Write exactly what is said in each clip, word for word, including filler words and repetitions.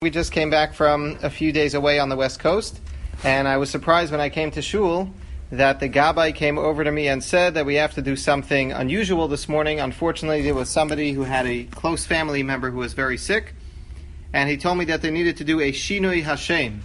We just came back from a few days away on the West Coast, and I was surprised when I came to Shul that the Gabbai came over to me and said that we have to do something unusual this morning. Unfortunately, there was somebody who had a close family member who was very sick, and he told me that they needed to do a Shinui Hashem.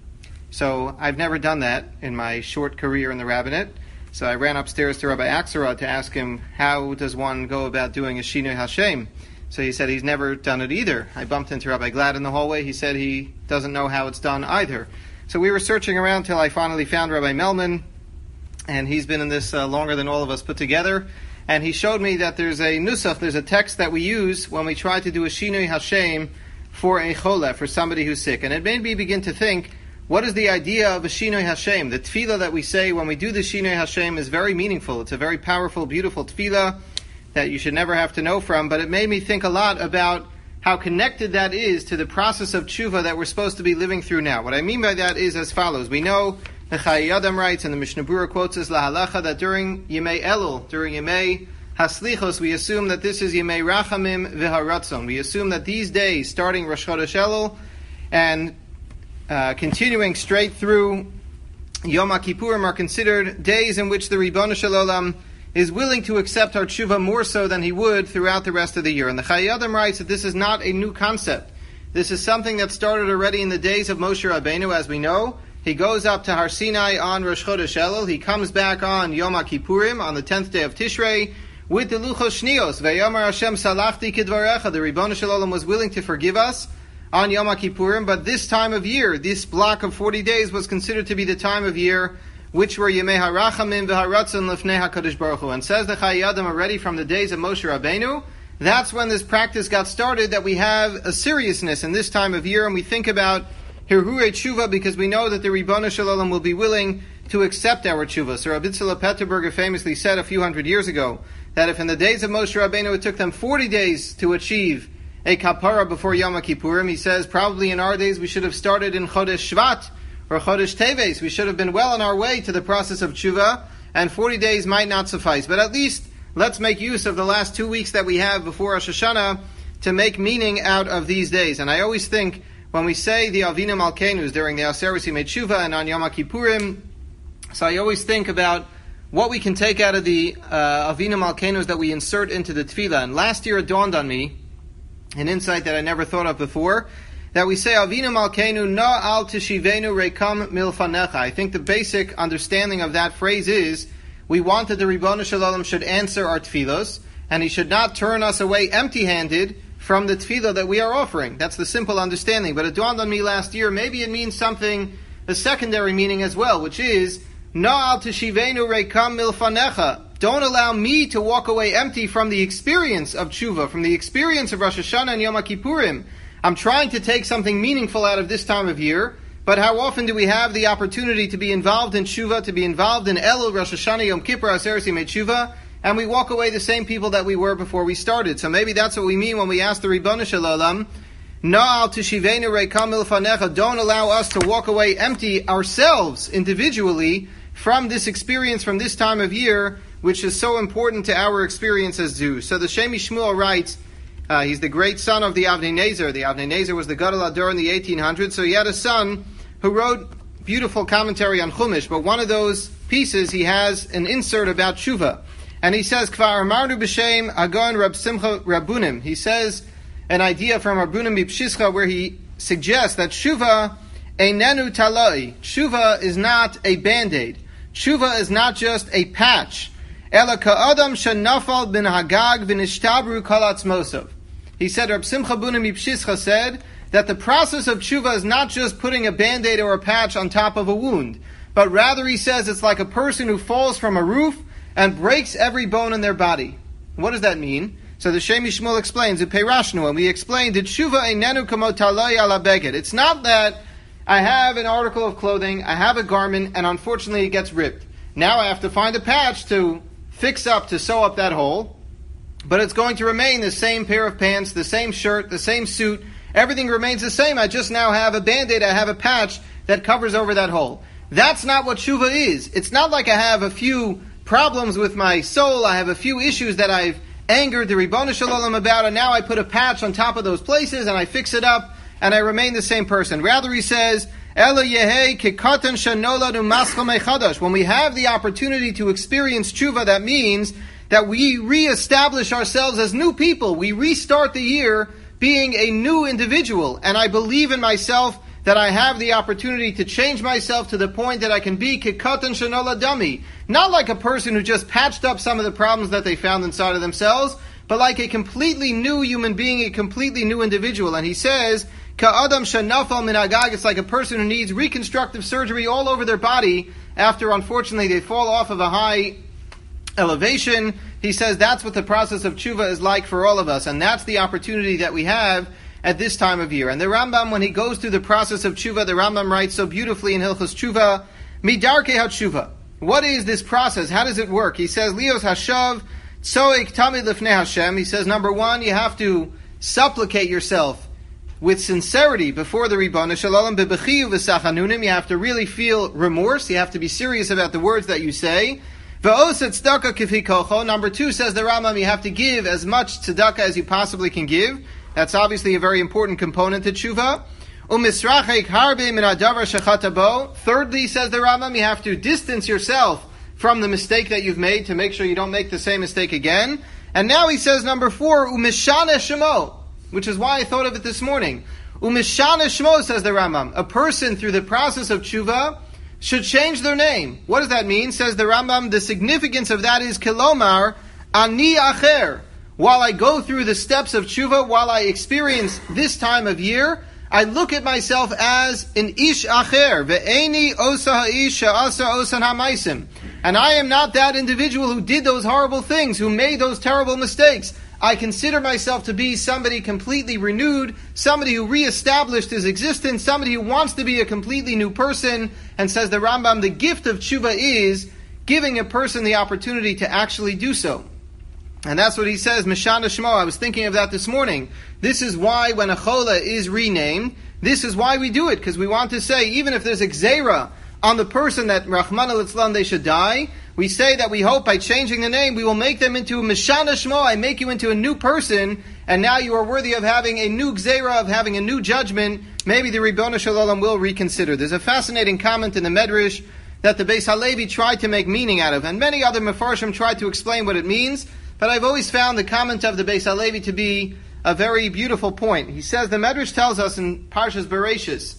So I've never done that in my short career in the rabbinate. So I ran upstairs to Rabbi Axelrod to ask him, how does one go about doing a Shinui Hashem? So he said he's never done it either. I bumped into Rabbi Glad in the hallway. He said he doesn't know how it's done either. So we were searching around till I finally found Rabbi Melman, and he's been in this uh, longer than all of us put together. And he showed me that there's a nusach, there's a text that we use when we try to do a Shinui Hashem for a chole, for somebody who's sick. And it made me begin to think, what is the idea of a Shinui Hashem? The tefillah that we say when we do the Shinui Hashem is very meaningful. It's a very powerful, beautiful tefillah that you should never have to know from, but it made me think a lot about how connected that is to the process of tshuva that we're supposed to be living through now. What I mean by that is as follows. We know, the Chayei Adam writes, and the Mishnah Berurah quotes us, lahalacha, that during Yemei Elul, during Yemei Haslichos, we assume that this is Yemei Rachamim V'Haratzon. We assume that these days, starting Rosh Chodesh Elul, and uh, continuing straight through Yom HaKippurim, are considered days in which the Ribono Shel Olam is willing to accept our tshuva more so than he would throughout the rest of the year. And the Chayei Adam writes that this is not a new concept. This is something that started already in the days of Moshe Rabbeinu, as we know. He goes up to Har Sinai on Rosh Chodesh Elul. He comes back on Yom HaKippurim, on the tenth day of Tishrei, with the Luchos Shnios. V'yomar Hashem salachti kidvarecha. The Ribono Shel Olam was willing to forgive us on Yom HaKippurim, but this time of year, this block of forty days, was considered to be the time of year which were Yemei HaRachamim V'Haratzon Lefnei HaKadosh Baruch Hu. And says the Chayei Adam already from the days of Moshe Rabbeinu, that's when this practice got started, that we have a seriousness in this time of year, and we think about Hirurei Tshuva, because we know that the Ribono Shel Olam will be willing to accept our Tshuva. So Rabbi Itzela Petterberger famously said a few hundred years ago, that if in the days of Moshe Rabbeinu it took them forty days to achieve a kapara before Yom HaKippurim, he says probably in our days we should have started in Chodesh Shvat, or Chodesh Teves. We should have been well on our way to the process of tshuva, and forty days might not suffice. But at least let's make use of the last two weeks that we have before Rosh Hashanah to make meaning out of these days. And I always think, when we say the Avinu Malkeinu during the Aseres Yemei Tshuva and on Yom HaKippurim, so I always think about what we can take out of the uh, Avinu Malkeinu that we insert into the tefillah. And last year it dawned on me, an insight that I never thought of before, that we say, Avinu Malkeinu na al tishivenu reikam milfanecha. I think the basic understanding of that phrase is, we want that the Ribono Shel Olam should answer our tefillos, and he should not turn us away empty-handed from the tefillah that we are offering. That's the simple understanding. But it dawned on me last year, maybe it means something, a secondary meaning as well, which is, na al tishivenu reikam milfanecha. Don't allow me to walk away empty from the experience of tshuva, from the experience of Rosh Hashanah and Yom HaKippurim. I'm trying to take something meaningful out of this time of year, but how often do we have the opportunity to be involved in tshuva, to be involved in Elul, Rosh Hashanah, Yom Kippur, Aseres Yemei Tshuva, and we walk away the same people that we were before we started. So maybe that's what we mean when we ask the Ribono Shel Olam, Na'al tishivenu reikam milfanecha, don't allow us to walk away empty ourselves, individually, from this experience, from this time of year, which is so important to our experience as Jews. So the Shemi Shmuel writes, Uh, he's the great son of the Avnei Nezer. The Avnei Nezer was the Gadol Ador in the eighteen hundreds. So he had a son who wrote beautiful commentary on Chumash. But one of those pieces, he has an insert about Tshuva. And he says, Kvar Amarnu B'Shem Agon Rab Simcha Rabunim. He says an idea from Rabunim B'Pshischa where he suggests that Tshuva Einenu Taloi. Tshuva is not a band-aid. Tshuva is not just a patch. Ela ka'adam shenafal bin hagag v'nishtabru kol atzmosav. He said, Rab Simcha Bunim Yipshischa said that the process of tshuva is not just putting a band-aid or a patch on top of a wound, but rather he says it's like a person who falls from a roof and breaks every bone in their body. What does that mean? So the Shemi Shmuel explains, Peirashnu, and we explained that tshuva einenu kamo taloi ala beged. It's not that I have an article of clothing, I have a garment, and unfortunately it gets ripped. Now I have to find a patch to fix up, to sew up that hole, but it's going to remain the same pair of pants, the same shirt, the same suit. Everything remains the same. I just now have a band-aid, I have a patch that covers over that hole. That's not what tshuva is. It's not like I have a few problems with my soul, I have a few issues that I've angered the Ribono Shel Olam about, and now I put a patch on top of those places and I fix it up, and I remain the same person. Rather, he says, Ela Yehei Kikatan Shanolad Umaschal Mechadash. When we have the opportunity to experience tshuva, that means that we reestablish ourselves as new people. We restart the year being a new individual. And I believe in myself that I have the opportunity to change myself to the point that I can be Kikatan Shanolad Dami. Not like a person who just patched up some of the problems that they found inside of themselves, but like a completely new human being, a completely new individual. And he says, Ka'adam shanafal min agag, it's like a person who needs reconstructive surgery all over their body after, unfortunately, they fall off of a high elevation. He says that's what the process of tshuva is like for all of us, and that's the opportunity that we have at this time of year. And the Rambam, when he goes through the process of tshuva, the Rambam writes so beautifully in Hilchos Tshuva, Midarkei HaTshuva. What is this process? How does it work? He says, Lios Hashav Tzoik Tamid Lifnei Hashem. He says, number one, you have to supplicate yourself with sincerity before the Ribbon Shalom bebechiyu v'sachanunim. You have to really feel remorse. You have to be serious about the words that you say. V'oset tzedakah kifi kocho. Number two, says the Rambam, you have to give as much tzedakah as you possibly can give. That's obviously a very important component to tshuva. Umisrachek harbe min hadavar shechata bo. Thirdly, says the Rambam, you have to distance yourself from the mistake that you've made to make sure you don't make the same mistake again. And now he says number four, umishane shemo, which is why I thought of it this morning. Umishane shmo, says the Rambam, a person through the process of tshuva should change their name. What does that mean? Says the Rambam, the significance of that is kilomar ani acher. While I go through the steps of tshuva, while I experience this time of year, I look at myself as an ish acher, ve'eni osa ha'ish she'asa osan ha'maisim. And I am not that individual who did those horrible things, who made those terrible mistakes. I consider myself to be somebody completely renewed, somebody who reestablished his existence, somebody who wants to be a completely new person. And says the Rambam, the gift of tshuva is giving a person the opportunity to actually do so. And that's what he says, Mishana Shmo. I was thinking of that this morning. This is why when a chola is renamed, this is why we do it, because we want to say, even if there's a gzeira on the person that Rahman al-Islam they should die, we say that we hope by changing the name, we will make them into a Mishana Shmo. I make you into a new person, and now you are worthy of having a new gzeira, of having a new judgment. Maybe the Ribbon Shalom will reconsider. There's a fascinating comment in the Medrash that the Beis Halevi tried to make meaning out of, and many other Mefarshim tried to explain what it means. But I've always found the comment of the Beis Halevi to be a very beautiful point. He says, the Medrash tells us in Parshas Bereshis,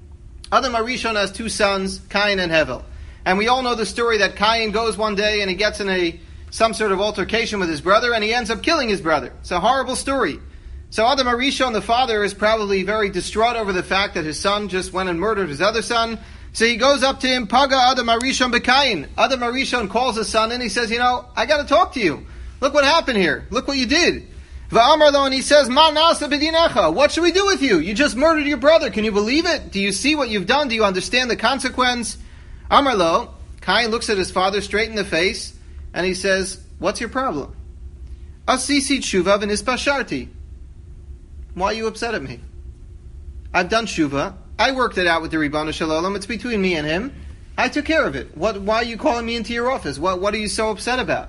Adam HaRishon has two sons, Cain and Hevel. And we all know the story that Cain goes one day and he gets in a some sort of altercation with his brother and he ends up killing his brother. It's a horrible story. So Adam HaRishon, the father, is probably very distraught over the fact that his son just went and murdered his other son. So he goes up to him, Paga Adam HaRishon b'Cain. Adam HaRishon calls his son and he says, you know, I got to talk to you. Look what happened here. Look what you did. V'amarlo, and he says, Ma nasa b'dinecha. What should we do with you? You just murdered your brother. Can you believe it? Do you see what you've done? Do you understand the consequence? Amarlo, Cain looks at his father straight in the face, and he says, what's your problem? Asisi tshuva v'nispasharti. Why are you upset at me? I've done tshuva. I worked it out with the Ribbon Shalom. It's between me and him. I took care of it. What? Why are you calling me into your office? What, what are you so upset about?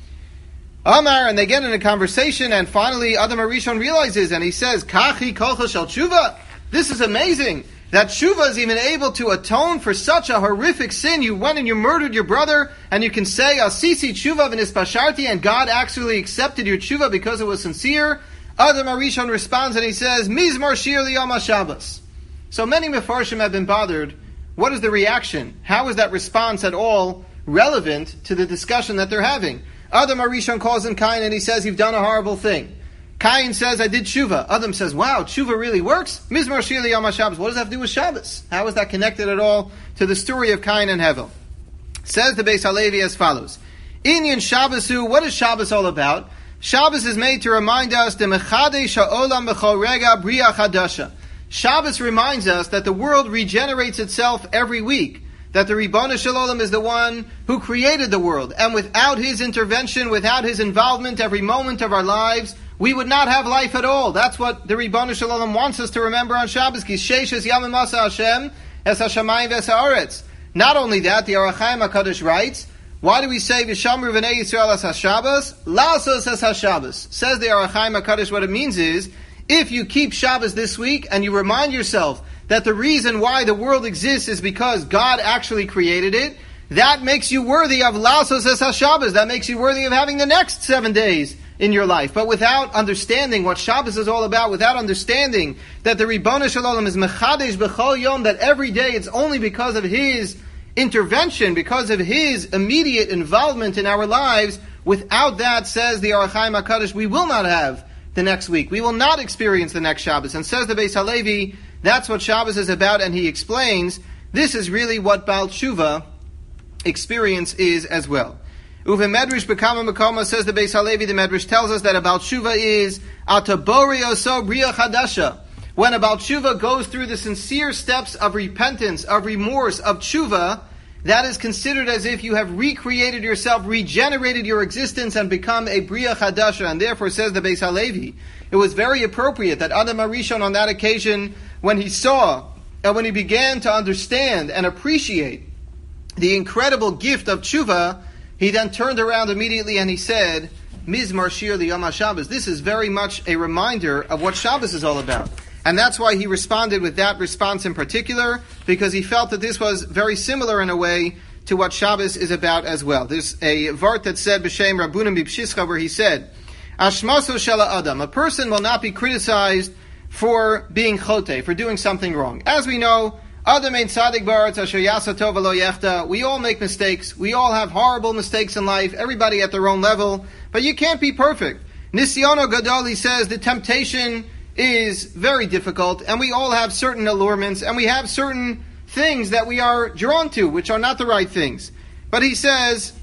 Amar, and they get in a conversation, and finally Adam HaRishon realizes, and he says, Kachi kolcha shel tshuva. This is amazing, that tshuva is even able to atone for such a horrific sin. You went and you murdered your brother, and you can say, Asisi tshuva v'nispasharti, and God actually accepted your tshuva because it was sincere. Adam HaRishon responds, and he says, Mizmor shir liyom HaShabbos. So many Mefarshim have been bothered. What is the reaction? How is that response at all relevant to the discussion that they're having? Adam HaRishon calls him Cain and he says, you've done a horrible thing. Cain says, I did tshuva. Adam says, wow, tshuva really works? Mizmor shir liyom HaShabbos. What does that have to do with Shabbos? How is that connected at all to the story of Cain and Hevel? Says the Beis Halevi as follows. Inyan Shabbosu, what is Shabbos all about? Shabbos is made to remind us, the mechadesh ha'olam b'chol rega bria chadasha. Shabbos reminds us that the world regenerates itself every week. That the Ribbon Shalom is the one who created the world. And without his intervention, without his involvement every moment of our lives, we would not have life at all. That's what the Ribbon Shalom wants us to remember on Shabbos. Ki sheishes yamim asa Hashem es hashamayim ves haaretz. Not only that, the Orach Chaim HaKadosh writes, why do we say V'shamru v'nei Yisrael as HaShabbos? Lasos as HaShabbos. Says the Orach Chaim HaKadosh, what it means is, If you keep Shabbos this week and you remind yourself that the reason why the world exists is because God actually created it, that makes you worthy of Lasos Es HaShabbos. That makes you worthy of having the next seven days in your life. But without understanding what Shabbos is all about, without understanding that the Ribono Shel Olam is Mechadesh B'chol Yom, that every day it's only because of His intervention, because of His immediate involvement in our lives, without that, says the Or HaChaim HaKadosh, we will not have the next week. We will not experience the next Shabbos. And says the Beis Halevi, that's what Shabbos is about, and he explains, this is really what Baal Tshuva experience is as well. Uve Medrash B'kama Mekoma, says the Beis Halevi, the Medrash tells us that a Baal Tshuva is Atabori Oso Bria Chadasha. When a Baal Tshuva goes through the sincere steps of repentance, of remorse, of Tshuva, that is considered as if you have recreated yourself, regenerated your existence, and become a Bria Chadasha. And therefore, says the Beis Halevi, it was very appropriate that Adam HaRishon on that occasion, when he saw, and when he began to understand and appreciate the incredible gift of Tshuva, he then turned around immediately and he said, Mizmar Shir Liyom HaShabbos. This is very much a reminder of what Shabbos is all about. And that's why he responded with that response in particular, because he felt that this was very similar in a way to what Shabbos is about as well. There's a vart that said, B'Shem Rabbunim B'Pshischa, where he said, Ashmaso Shela Adam, a person will not be criticized for being chote, for doing something wrong. As we know, Adam ein tzadik ba'aretz asher yasa tov v'lo yechta. We all make mistakes. We all have horrible mistakes in life, everybody at their own level, but you can't be perfect. Nisyono Gadol, he says, the temptation is very difficult, and we all have certain allurements, and we have certain things that we are drawn to, which are not the right things. But he says,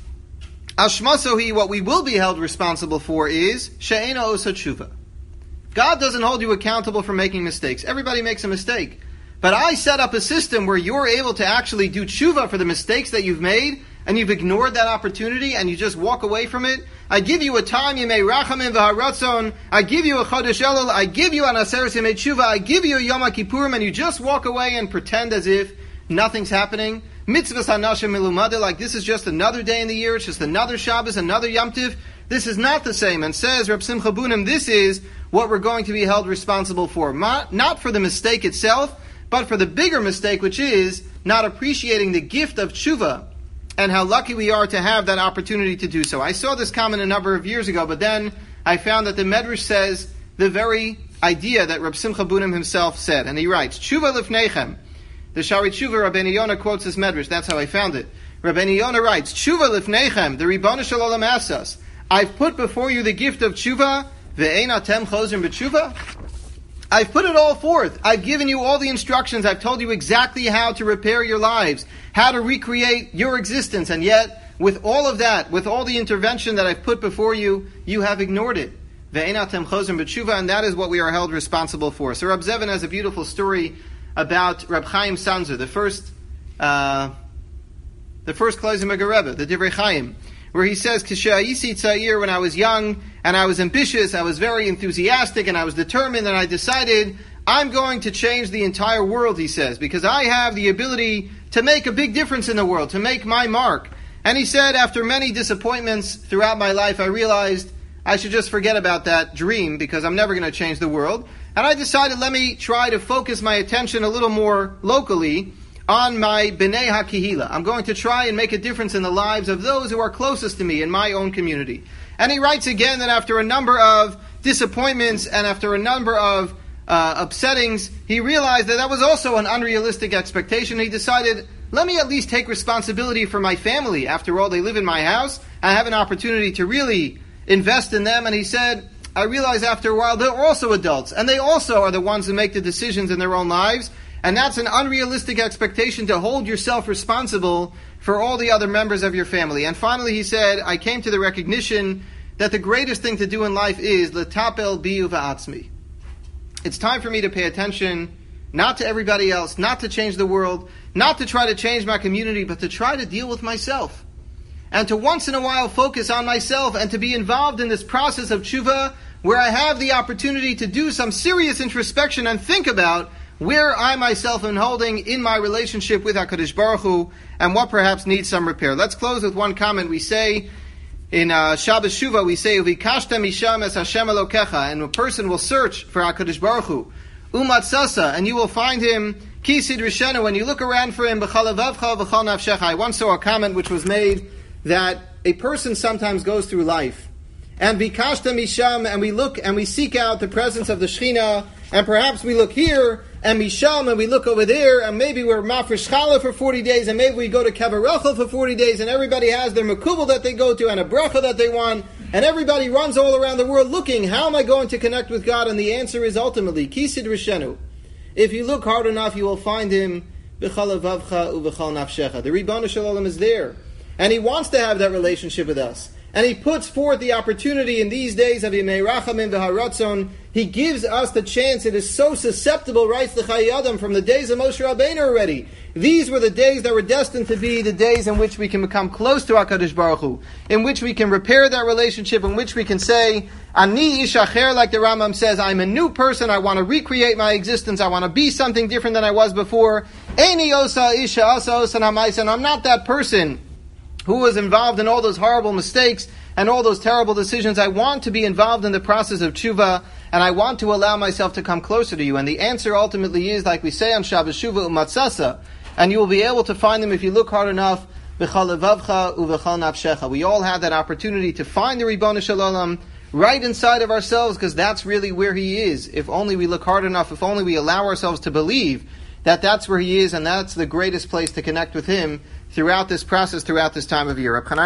Ashmasohi, what we will be held responsible for is she'ena osa tshuva. God doesn't hold you accountable for making mistakes. Everybody makes a mistake. But I set up a system where you're able to actually do tshuva for the mistakes that you've made, and you've ignored that opportunity, and you just walk away from it. I give you a time, Yemei Rachamim v'Haratzon. I give you a Chodesh Elul. I give you an Aseres Yemei Tshuva. I give you a Yom HaKippurim, and you just walk away and pretend as if nothing's happening. Mitzvahs HaNashim Milumada, like this is just another day in the year, it's just another Shabbos, another Yom Tiv. This is not the same. And says Reb Simcha Bunim, this is what we're going to be held responsible for. Not for the mistake itself, but for the bigger mistake, which is not appreciating the gift of tshuva, and how lucky we are to have that opportunity to do so. I saw this comment a number of years ago, but then I found that the Medrash says the very idea that Reb Simcha Bunim himself said. And he writes, Tshuva lifnechem. The Shari Tshuva, Rabbeinu Yonah quotes this Medrash. That's how I found it. Rabbeinu Yonah writes, Tshuva lifnechem, the Ribono Shel Olam asks us, I've put before you the gift of tshuva, ve'ein atem chozrim b'tshuva. I've put it all forth. I've given you all the instructions. I've told you exactly how to repair your lives, how to recreate your existence. And yet, with all of that, with all the intervention that I've put before you, you have ignored it. Ve'enatem chozrim b'tshuva, and that is what we are held responsible for. So Reb Zevin has a beautiful story about Reb Chaim Sanzer, the first, uh, the first Klezmer Rebbe, the Divrei Chaim, where he says, K'shayisi tzayir, when I was young, and I was ambitious, I was very enthusiastic, and I was determined, and I decided, I'm going to change the entire world, he says, because I have the ability to make a big difference in the world, to make my mark. And he said, after many disappointments throughout my life, I realized I should just forget about that dream, because I'm never going to change the world. And I decided, let me try to focus my attention a little more locally on my B'nai HaKehila. I'm going to try and make a difference in the lives of those who are closest to me in my own community. And he writes again that after a number of disappointments and after a number of uh, upsettings, he realized that that was also an unrealistic expectation. He decided, let me at least take responsibility for my family. After all, they live in my house. I have an opportunity to really invest in them. And he said, I realize after a while they're also adults, and they also are the ones who make the decisions in their own lives. And that's an unrealistic expectation to hold yourself responsible for all the other members of your family. And finally he said, I came to the recognition that the greatest thing to do in life is l'tapel bi va'atzmi. It's time for me to pay attention, not to everybody else, not to change the world, not to try to change my community, but to try to deal with myself. And to once in a while focus on myself and to be involved in this process of tshuva, where I have the opportunity to do some serious introspection and think about where I myself am holding in my relationship with HaKadosh Baruch Hu, and what perhaps needs some repair. Let's close with one comment. We say, In uh, Shabbos Shuvah, we say, "Uvikashta misham es Hashem Elokecha," and a person will search for HaKadosh Baruch Hu. Umatzasa, and you will find him. Kisid Rishenu, when you look around for him. B'chalavavcha v'chal nafshecha. I once saw a comment which was made that a person sometimes goes through life, and vikashta misham, and we look and we seek out the presence of the Shechina, and perhaps we look here and misham, and we look over there, and maybe we're mafresh challah for forty days, and maybe we go to Kever Rachel for forty days, and everybody has their makubal that they go to and a bracha that they want, and everybody runs all around the world looking, how am I going to connect with God? And the answer is ultimately kisid rishenu. If you look hard enough, you will find him b'chal avavcha u'b'chal nafshecha. The Ribono Shel Olam is there, and He wants to have that relationship with us. And He puts forth the opportunity in these days of Yemei Rachamim v'Haratzon. He gives us the chance. It is so susceptible, writes the Chayei Adam, from the days of Moshe Rabbeinu already. These were the days that were destined to be the days in which we can become close to HaKadosh Baruch Hu, in which we can repair that relationship, in which we can say, Ani ish acher, like the Rambam says, I'm a new person, I want to recreate my existence, I want to be something different than I was before. Eini osa isha asa osan hamaisa, and I'm not that person who was involved in all those horrible mistakes and all those terrible decisions. I want to be involved in the process of tshuva, and I want to allow myself to come closer to you. And the answer ultimately is, like we say on Shabbos Shuvah, umatzasa, and you will be able to find them if you look hard enough, b'chal levavcha u'v'chal nafshecha. We all have that opportunity to find the Ribono Shel Olam right inside of ourselves, because that's really where He is. If only we look hard enough, if only we allow ourselves to believe that that's where He is, and that's the greatest place to connect with Him throughout this process, throughout this time of year.